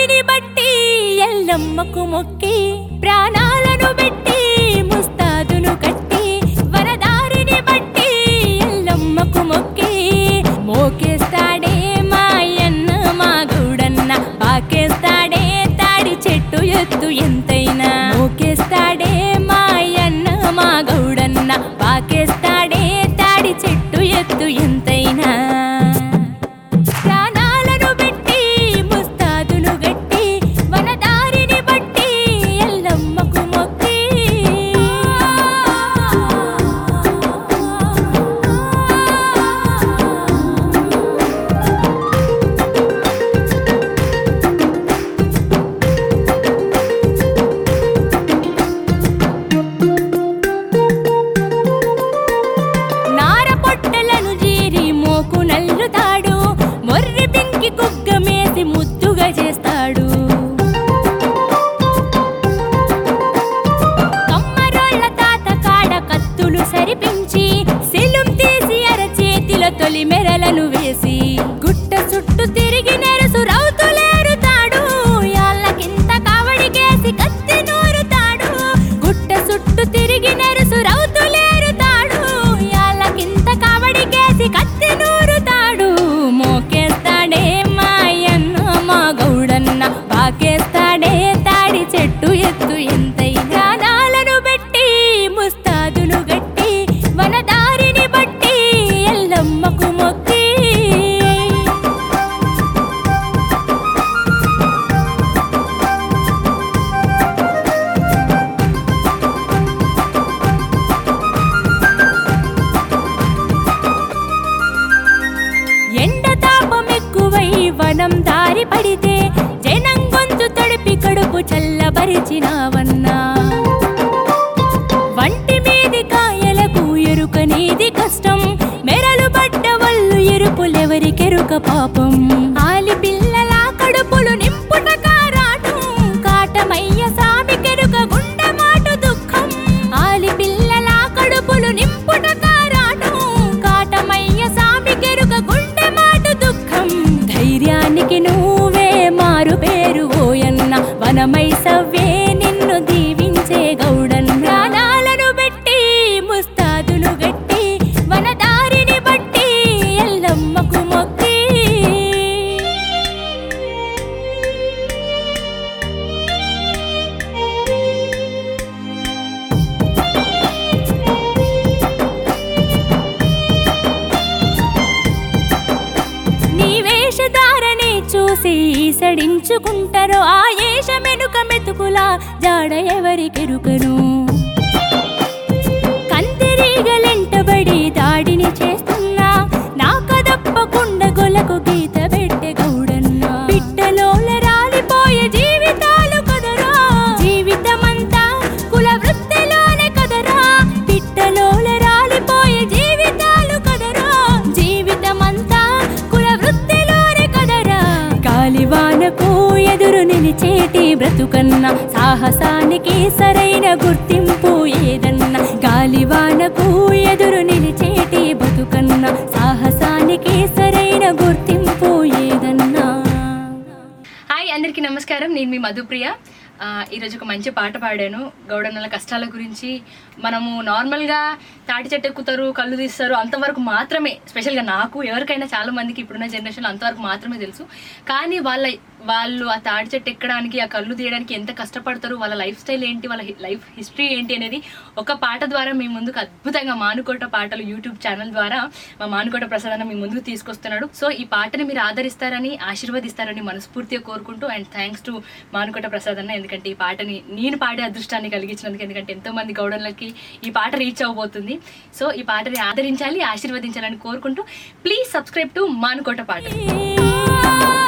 దారిని బట్టి ఎల్లమ్మకు మొక్కి ప్రాణాలను పెట్టి ముస్తాదును కట్టి వరదారిని బట్టి ఎల్లమ్మకు మొక్కి మోకేస్తాడే మాయన్న మా గౌడన్న బాకేస్తాడే తాడి చెట్టు ఎత్తు ఎంతైనా మోకేస్తాడే మాయన్న మా గౌడన్న బాకేస్తాడే తాడి చెట్టు ఎత్తు ఎంతైనా ప్రాణాలను పెట్టి ముస్తాదును గట్టి వనదారిని బట్టి ఎల్లమ్మకు మొక్కి నార పొట్టలను జీరి మోకు నల్లుతాడు మొర్రి పింకి కుగ్గమేసి ముద్దుగా చేస్తాడు కమ్మరోళ్ళ తాత కాడ కత్తులు సరిపించి సెలుం తీసి అరచేతిలో తొలి మెరలను వేసి గుట్ట చుట్టూ తిరిగి నెరసు రౌతులేరుతాడు యాళ్ళకింత కావడికేసి కత్తి నూరుతాడు గుట్ట చుట్టూ తిరిగి నెరసు రౌతులేరుతాడు యాళ్ళకింత కావడికేసి కత్తి నూరుతాడు మోకేస్తాడే మాయన్న మా గౌడన్న బాకేస్తాడే తాడి చెట్టు ఎత్తు ఎంతైనా ప్రాణాలను పెట్టి ముస్తాదును గట్టి వనదారిని బట్టి ఎల్లమ్మకు మొక్కి ఎండ తాపం ఎక్కువై వనం దారి పడితే జనం గొంతు తడిపి కడుపు చల్లబరిచినావన్నా వంటి మీది కాయలకు ఎరుకనేది కష్టం మెరలు పడ్డ వల్లు ఎరుపులెవరికెరుక పాపం ఆలి పిల్లల కడుపులు నింపుట కారాటం కాటమయ్య సామికెరుక గుండెమాటు దుఃఖం ఆలి పిల్లల కడుపులు నింపుట కారాటం కాటమయ్య సామికెరుక గుండెమాటు దుఃఖం ధైర్యానికి నువ్వే మారు పేరు ఓయన్న వనమై సవ్వే నిన్ను దీవించే గౌడన్న ప్రాణాలను పెట్టి ముస్తాదును గట్టి వనదారిని బట్టి ఎల్లమ్మకు మొక్కి నీ వేషధారని చూసి ఈసడించుకుంటారో ఆ ఏషమెనుక మెతుకులా జాడ ఎవరికెరుకను కందిరీగలెంటబడి దాడిని చేస్తున్నా నా కదప్పకుండా గొలకు గీత పెట్టె గౌడన్న పిట్టలోల రాలిపోయే జీవితాలు కదరా జీవితమంతా కుల వృత్తిలోనే కదరా పిట్టలోల రాలిపోయే జీవితాలు కదరా జీవితమంతా కుల వృత్తిలోనే కదరా గాలివానకు ఎదురు నిలిచేటి బ్రతుకన్న సాహసానికి సరైన గుర్తింపు ఏదన్నా గాలివానకు ఎదురు నిలిచేటి బతుకన్న సాహసానికి సరైన గుర్తింపు ఏదన్నా. హాయ్ అందరికీ నమస్కారం, నేను మీ మధుప్రియ. ఈరోజు ఒక మంచి పాట పాడాను గౌడన్నల కష్టాల గురించి. మనము నార్మల్గా తాటి చెట్టు ఎక్కుతారు, కళ్ళు తీస్తారు, అంతవరకు మాత్రమే. స్పెషల్గా నాకు, ఎవరికైనా చాలా మందికి ఇప్పుడున్న జనరేషన్లో అంతవరకు మాత్రమే తెలుసు. కానీ వాళ్ళు ఆ తాటి చెట్టు ఎక్కడానికి, ఆ కళ్ళు తీయడానికి ఎంత కష్టపడతారు, వాళ్ళ లైఫ్ స్టైల్ ఏంటి, వాళ్ళ లైఫ్ హిస్టరీ ఏంటి అనేది ఒక పాట ద్వారా మీ ముందుకు అద్భుతంగా మానుకోట పాటలు యూట్యూబ్ ఛానల్ ద్వారా మా మానుకోట ప్రసాద్ అన్న మీ ముందుకు తీసుకొస్తున్నాడు. సో ఈ పాటని మీరు ఆదరిస్తారని, ఆశీర్వదిస్తారని మనస్ఫూర్తిగా కోరుకుంటూ, and thanks to Manukota Prasad అన్న, ఎందుకంటే ఈ పాటని నేను పాడే అదృష్టాన్ని కలిగించినందుకు. ఎందుకంటే ఎంతో మంది గౌడన్లకి ఈ పాట రీచ్ అవబోతుంది. సో ఈ పాటని ఆదరించాలి, ఆశీర్వదించాలని కోరుకుంటూ, ప్లీజ్ సబ్స్క్రైబ్ టు మానుకోట పాట.